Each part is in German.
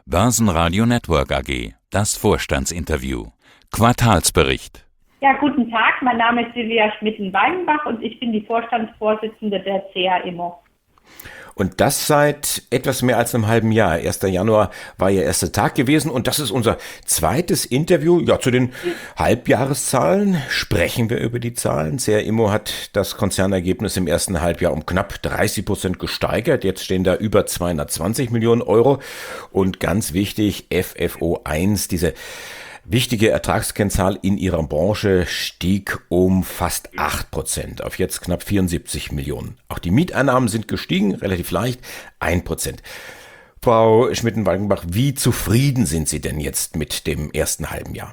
Börsenradio Network AG, das Vorstandsinterview. Quartalsbericht. Ja, guten Tag, mein Name ist Silvia Schmitten-Weigenbach und ich bin die Vorstandsvorsitzende der CA Immo. Und das seit etwas mehr als einem halben Jahr. 1. Januar war Ihr erster Tag gewesen und das ist unser zweites Interview. Ja, zu den Halbjahreszahlen sprechen wir über die Zahlen. CA Immo hat das Konzernergebnis im ersten Halbjahr um knapp 30% gesteigert. Jetzt stehen da über 220 Millionen Euro. Und ganz wichtig, FFO 1, diese wichtige Ertragskennzahl in ihrer Branche stieg um fast 8% auf jetzt knapp 74 Millionen. Auch die Mieteinnahmen sind gestiegen, relativ leicht, 1%. Frau Schmitten-Weigenbach, wie zufrieden sind Sie denn jetzt mit dem ersten halben Jahr?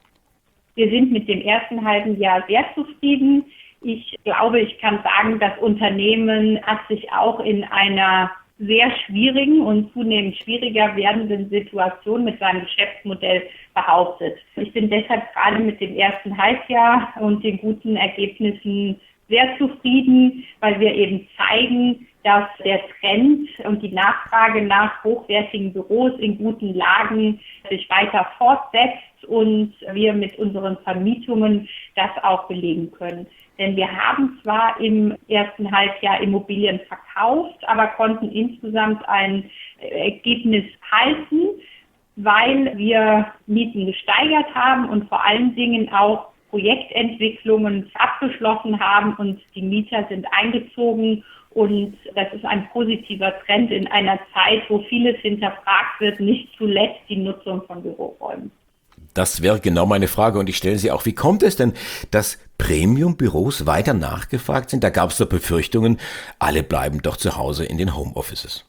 Wir sind mit dem ersten halben Jahr sehr zufrieden. Ich glaube, ich kann sagen, das Unternehmen hat sich auch in einer sehr schwierigen und zunehmend schwieriger werdenden Situation mit seinem Geschäftsmodell behauptet. Ich bin deshalb gerade mit dem ersten Halbjahr und den guten Ergebnissen sehr zufrieden, weil wir eben zeigen, dass der Trend und die Nachfrage nach hochwertigen Büros in guten Lagen sich weiter fortsetzt und wir mit unseren Vermietungen das auch belegen können. Denn wir haben zwar im ersten Halbjahr Immobilien verkauft, aber konnten insgesamt ein Ergebnis halten, weil wir Mieten gesteigert haben und vor allen Dingen auch Projektentwicklungen abgeschlossen haben und die Mieter sind eingezogen. Und das ist ein positiver Trend in einer Zeit, wo vieles hinterfragt wird, nicht zuletzt die Nutzung von Büroräumen. Das wäre genau meine Frage und ich stelle sie auch. Wie kommt es denn, dass Premium-Büros weiter nachgefragt sind? Da gab es doch Befürchtungen, alle bleiben doch zu Hause in den Homeoffices.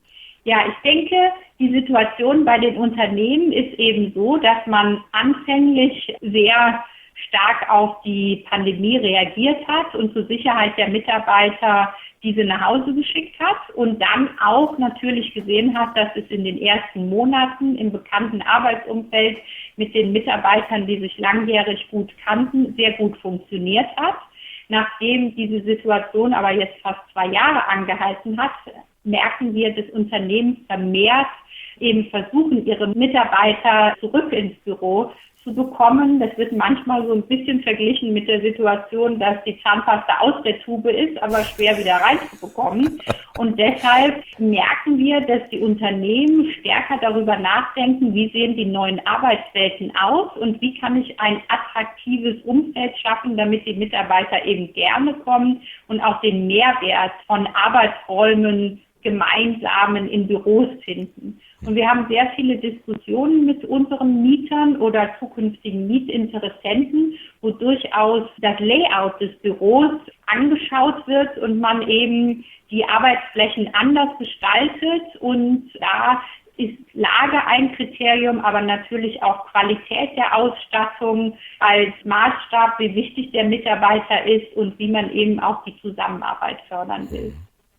Ja, ich denke, die Situation bei den Unternehmen ist eben so, dass man anfänglich sehr stark auf die Pandemie reagiert hat und zur Sicherheit der Mitarbeiter diese nach Hause geschickt hat und dann auch natürlich gesehen hat, dass es in den ersten Monaten im bekannten Arbeitsumfeld mit den Mitarbeitern, die sich langjährig gut kannten, sehr gut funktioniert hat. Nachdem diese Situation aber jetzt fast 2 Jahre angehalten hat, merken wir, dass Unternehmen vermehrt eben versuchen, ihre Mitarbeiter zurück ins Büro zu bekommen. Das wird manchmal so ein bisschen verglichen mit der Situation, dass die Zahnpasta aus der Tube ist, aber schwer wieder reinzubekommen. Und deshalb merken wir, dass die Unternehmen stärker darüber nachdenken, wie sehen die neuen Arbeitswelten aus und wie kann ich ein attraktives Umfeld schaffen, damit die Mitarbeiter eben gerne kommen und auch den Mehrwert von Arbeitsräumen gemeinsamen in Büros finden. Und wir haben sehr viele Diskussionen mit unseren Mietern oder zukünftigen Mietinteressenten, wo durchaus das Layout des Büros angeschaut wird und man eben die Arbeitsflächen anders gestaltet. Und da ist Lage ein Kriterium, aber natürlich auch Qualität der Ausstattung als Maßstab, wie wichtig der Mitarbeiter ist und wie man eben auch die Zusammenarbeit fördern will.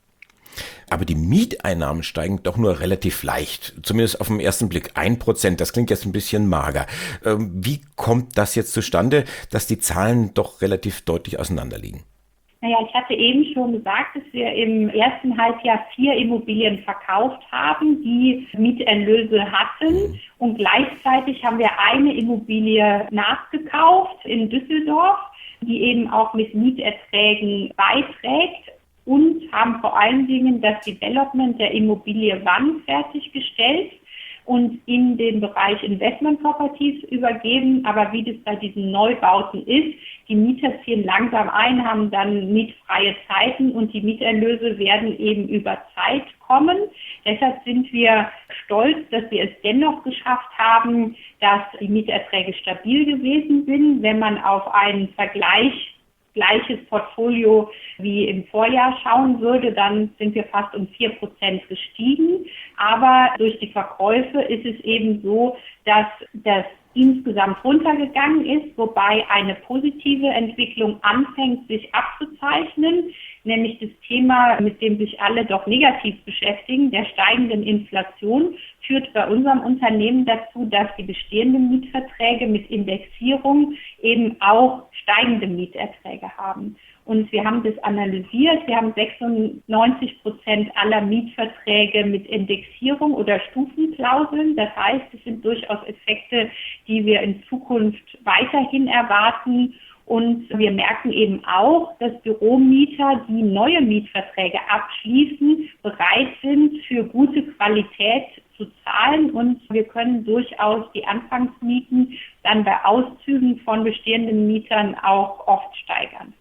Aber die Mieteinnahmen steigen doch nur relativ leicht, zumindest auf den ersten Blick 1%. Das klingt jetzt ein bisschen mager. Wie kommt das jetzt zustande, dass die Zahlen doch relativ deutlich auseinanderliegen? Naja, ich hatte eben schon gesagt, dass wir im ersten Halbjahr 4 Immobilien verkauft haben, die Mieterlöse hatten. Und gleichzeitig haben wir eine Immobilie nachgekauft in Düsseldorf, die eben auch mit Mieterträgen beiträgt. Und haben vor allen Dingen das Development der Immobilie Wann fertiggestellt und in den Bereich Investment Properties übergeben. Aber wie das bei diesen Neubauten ist, die Mieter ziehen langsam ein, haben dann mietfreie Zeiten und die Mieterlöse werden eben über Zeit kommen. Deshalb sind wir stolz, dass wir es dennoch geschafft haben, dass die Mieterträge stabil gewesen sind, wenn man auf einen gleiches Portfolio wie im Vorjahr schauen würde, dann sind wir fast um 4% gestiegen. Aber durch die Verkäufe ist es eben so, dass das insgesamt runtergegangen ist, wobei eine positive Entwicklung anfängt, sich abzuzeichnen, nämlich das Thema, mit dem sich alle doch negativ beschäftigen, der steigenden Inflation, führt bei unserem Unternehmen dazu, dass die bestehenden Mietverträge mit Indexierung eben auch steigende Mieterträge haben. Und wir haben das analysiert. Wir haben 96% aller Mietverträge mit Indexierung oder Stufenklauseln. Das heißt, es sind durchaus Effekte, die wir in Zukunft weiterhin erwarten. Und wir merken eben auch, dass Büromieter, die neue Mietverträge abschließen, bereit sind, für gute Qualität zu zahlen. Und wir können durchaus die Anfangsmieten dann bei Auszügen von bestehenden Mietern auch oft steigern.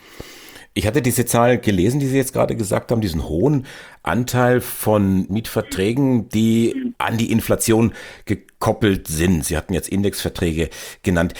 Ich hatte diese Zahl gelesen, die Sie jetzt gerade gesagt haben, diesen hohen Anteil von Mietverträgen, die an die Inflation gekoppelt sind. Sie hatten jetzt Indexverträge genannt.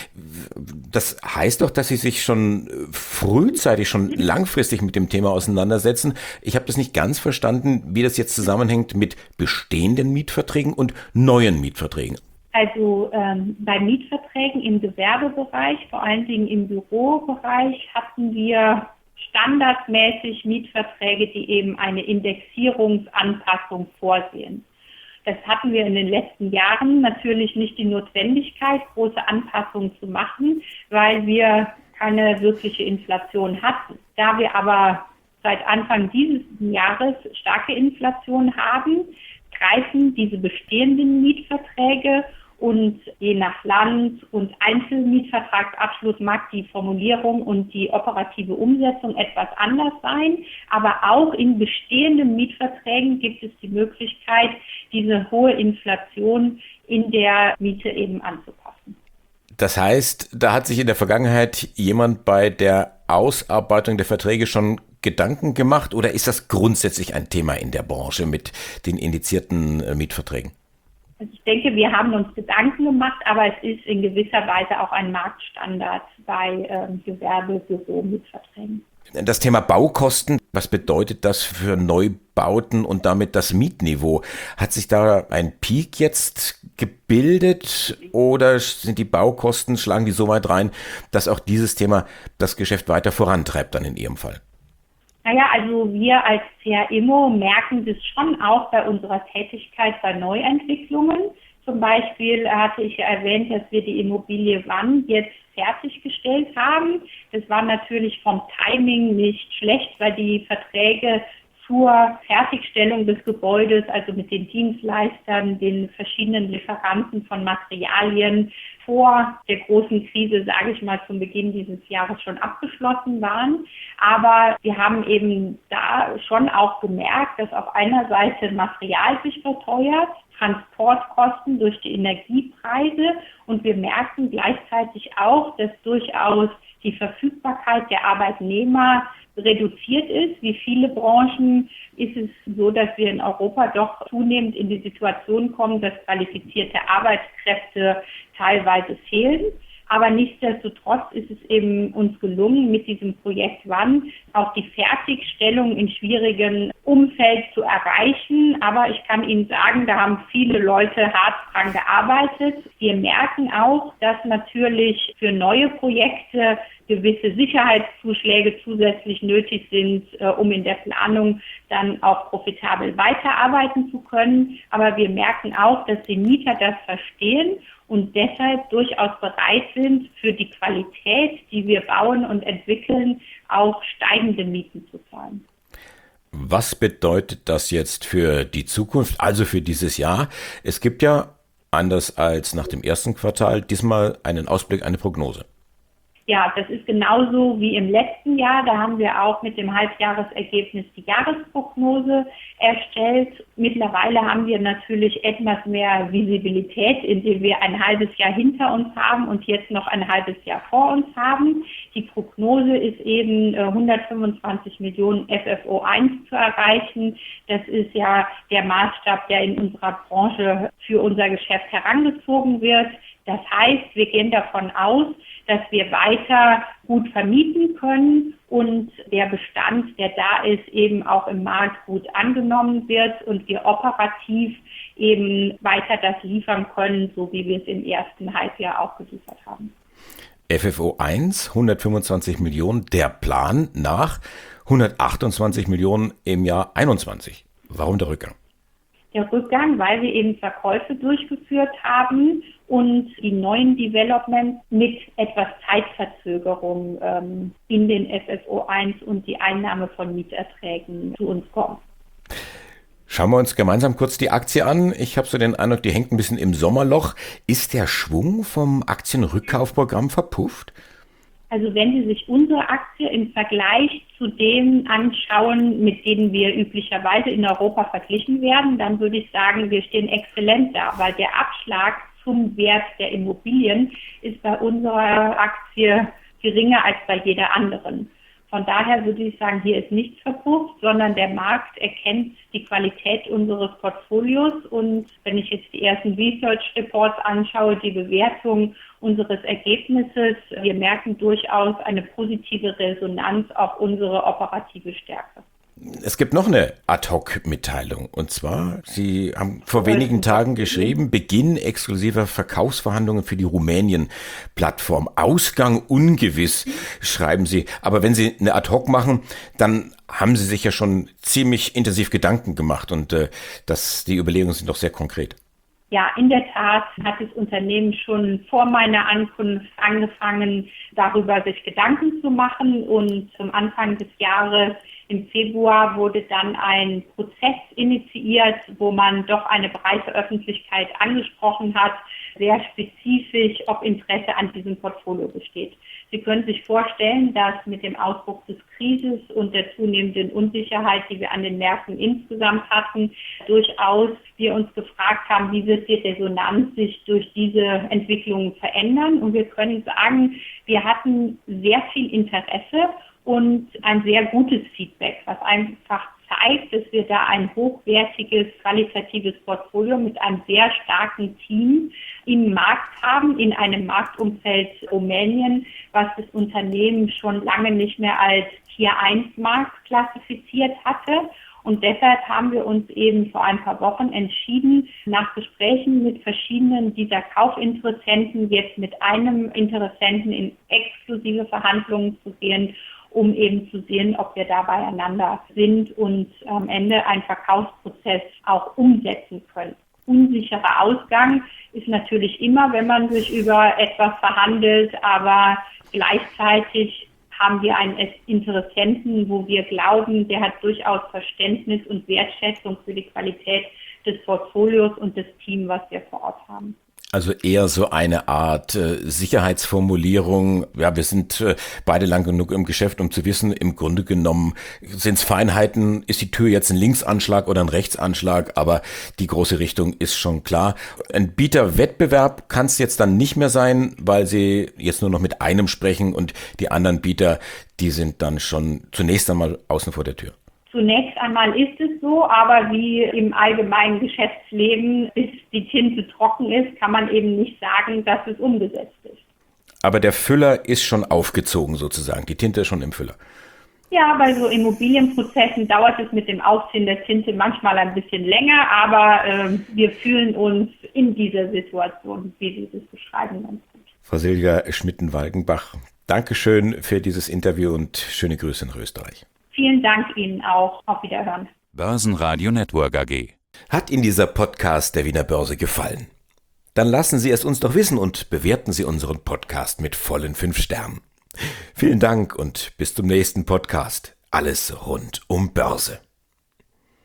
Das heißt doch, dass Sie sich schon frühzeitig, schon langfristig mit dem Thema auseinandersetzen. Ich habe das nicht ganz verstanden, wie das jetzt zusammenhängt mit bestehenden Mietverträgen und neuen Mietverträgen. Also bei Mietverträgen im Gewerbebereich, vor allen Dingen im Bürobereich, hatten wir standardmäßig Mietverträge, die eben eine Indexierungsanpassung vorsehen. Das hatten wir in den letzten Jahren natürlich nicht die Notwendigkeit, große Anpassungen zu machen, weil wir keine wirkliche Inflation hatten. Da wir aber seit Anfang dieses Jahres starke Inflation haben, greifen diese bestehenden Mietverträge und je nach Land und Einzelmietvertragsabschluss mag die Formulierung und die operative Umsetzung etwas anders sein. Aber auch in bestehenden Mietverträgen gibt es die Möglichkeit, diese hohe Inflation in der Miete eben anzupassen. Das heißt, da hat sich in der Vergangenheit jemand bei der Ausarbeitung der Verträge schon Gedanken gemacht oder ist das grundsätzlich ein Thema in der Branche mit den indizierten Mietverträgen? Also ich denke, wir haben uns Gedanken gemacht, aber es ist in gewisser Weise auch ein Marktstandard bei Gewerbe-Büro-Mietverträgen. Das Thema Baukosten, was bedeutet das für Neubauten und damit das Mietniveau? Hat sich da ein Peak jetzt gebildet oder sind die Baukosten, schlagen die so weit rein, dass auch dieses Thema das Geschäft weiter vorantreibt dann in Ihrem Fall? Naja, also wir als CA Immo merken das schon auch bei unserer Tätigkeit bei Neuentwicklungen. Zum Beispiel hatte ich ja erwähnt, dass wir die Immobilie Wann jetzt fertiggestellt haben. Das war natürlich vom Timing nicht schlecht, weil die Verträge zur Fertigstellung des Gebäudes, also mit den Dienstleistern, den verschiedenen Lieferanten von Materialien vor der großen Krise, sage ich mal, zum Beginn dieses Jahres schon abgeschlossen waren. Aber wir haben eben da schon auch gemerkt, dass auf einer Seite Material sich verteuert, Transportkosten durch die Energiepreise und wir merken gleichzeitig auch, dass durchaus die Verfügbarkeit der Arbeitnehmer reduziert ist. Wie viele Branchen ist es so, dass wir in Europa doch zunehmend in die Situation kommen, dass qualifizierte Arbeitskräfte teilweise fehlen. Aber nichtsdestotrotz ist es eben uns gelungen, mit diesem Projekt Wann auch die Fertigstellung in schwierigen Umfeld zu erreichen. Aber ich kann Ihnen sagen, da haben viele Leute hart dran gearbeitet. Wir merken auch, dass natürlich für neue Projekte gewisse Sicherheitszuschläge zusätzlich nötig sind, um in der Planung dann auch profitabel weiterarbeiten zu können. Aber wir merken auch, dass die Mieter das verstehen und deshalb durchaus bereit sind, für die Qualität, die wir bauen und entwickeln, auch steigende Mieten zu zahlen. Was bedeutet das jetzt für die Zukunft, also für dieses Jahr? Es gibt ja, anders als nach dem ersten Quartal, diesmal einen Ausblick, eine Prognose. Ja, das ist genauso wie im letzten Jahr. Da haben wir auch mit dem Halbjahresergebnis die Jahresprognose erstellt. Mittlerweile haben wir natürlich etwas mehr Visibilität, indem wir ein halbes Jahr hinter uns haben und jetzt noch ein halbes Jahr vor uns haben. Die Prognose ist eben 125 Millionen FFO 1 zu erreichen. Das ist ja der Maßstab, der in unserer Branche für unser Geschäft herangezogen wird. Das heißt, wir gehen davon aus, dass wir weiter gut vermieten können und der Bestand, der da ist, eben auch im Markt gut angenommen wird und wir operativ eben weiter das liefern können, so wie wir es im ersten Halbjahr auch geliefert haben. FFO 1, 125 Millionen, der Plan nach 128 Millionen im Jahr 21. Warum der Rückgang? der Rückgang, weil wir eben Verkäufe durchgeführt haben und die neuen Developments mit etwas Zeitverzögerung in den FFO 1 und die Einnahme von Mieterträgen zu uns kommen. Schauen wir uns gemeinsam kurz die Aktie an. Ich habe so den Eindruck, die hängt ein bisschen im Sommerloch. Ist der Schwung vom Aktienrückkaufprogramm verpufft? Also wenn Sie sich unsere Aktie im Vergleich zu denen anschauen, mit denen wir üblicherweise in Europa verglichen werden, dann würde ich sagen, wir stehen exzellent da, weil der Abschlag zum Wert der Immobilien ist bei unserer Aktie geringer als bei jeder anderen. Von daher würde ich sagen, hier ist nichts verpufft, sondern der Markt erkennt die Qualität unseres Portfolios. Und wenn ich jetzt die ersten Research Reports anschaue, die Bewertung unseres Ergebnisses, wir merken durchaus eine positive Resonanz auf unsere operative Stärke. Es gibt noch eine Ad-Hoc-Mitteilung. Und zwar, Sie haben vor wenigen Tagen geschrieben, Beginn exklusiver Verkaufsverhandlungen für die Rumänien-Plattform. Ausgang ungewiss, schreiben Sie. Aber wenn Sie eine Ad-Hoc machen, dann haben Sie sich ja schon ziemlich intensiv Gedanken gemacht. Und die Überlegungen sind doch sehr konkret. Ja, in der Tat hat das Unternehmen schon vor meiner Ankunft angefangen, darüber sich Gedanken zu machen. Und zum Anfang des Jahres im Februar wurde dann ein Prozess initiiert, wo man doch eine breite Öffentlichkeit angesprochen hat, sehr spezifisch, ob Interesse an diesem Portfolio besteht. Sie können sich vorstellen, dass mit dem Ausbruch des Krises und der zunehmenden Unsicherheit, die wir an den Märkten insgesamt hatten, durchaus wir uns gefragt haben, wie wird die Resonanz sich durch diese Entwicklungen verändern. Und wir können sagen, wir hatten sehr viel Interesse und ein sehr gutes Feedback, was einfach zeigt, dass wir da ein hochwertiges, qualitatives Portfolio mit einem sehr starken Team im Markt haben, in einem Marktumfeld Rumänien, was das Unternehmen schon lange nicht mehr als Tier-1-Markt klassifiziert hatte. Und deshalb haben wir uns eben vor ein paar Wochen entschieden, nach Gesprächen mit verschiedenen dieser Kaufinteressenten jetzt mit einem Interessenten in exklusive Verhandlungen zu gehen, um eben zu sehen, ob wir da beieinander sind und am Ende einen Verkaufsprozess auch umsetzen können. Unsicherer Ausgang ist natürlich immer, wenn man sich über etwas verhandelt, aber gleichzeitig haben wir einen Interessenten, wo wir glauben, der hat durchaus Verständnis und Wertschätzung für die Qualität des Portfolios und des Teams, was wir vor Ort haben. Also eher so eine Art Sicherheitsformulierung. Ja, wir sind beide lang genug im Geschäft, um zu wissen, im Grunde genommen sind es Feinheiten, ist die Tür jetzt ein Linksanschlag oder ein Rechtsanschlag, aber die große Richtung ist schon klar. Ein Bieterwettbewerb kann es jetzt dann nicht mehr sein, weil Sie jetzt nur noch mit einem sprechen und die anderen Bieter, die sind dann schon zunächst einmal außen vor der Tür. Zunächst einmal ist es so, aber wie im allgemeinen Geschäftsleben, bis die Tinte trocken ist, kann man eben nicht sagen, dass es umgesetzt ist. Aber der Füller ist schon aufgezogen sozusagen, die Tinte ist schon im Füller. Ja, bei so Immobilienprozessen dauert es mit dem Aufziehen der Tinte manchmal ein bisschen länger, aber wir fühlen uns in dieser Situation, wie Sie das beschreiben, ganz gut. Frau Silvia Schmitten-Walkenbach, Dankeschön für dieses Interview und schöne Grüße nach Österreich. Vielen Dank Ihnen auch. Auf Wiederhören. Börsenradio Network AG. Hat Ihnen dieser Podcast der Wiener Börse gefallen? Dann lassen Sie es uns doch wissen und bewerten Sie unseren Podcast mit vollen 5 Sternen. Vielen Dank und bis zum nächsten Podcast. Alles rund um Börse.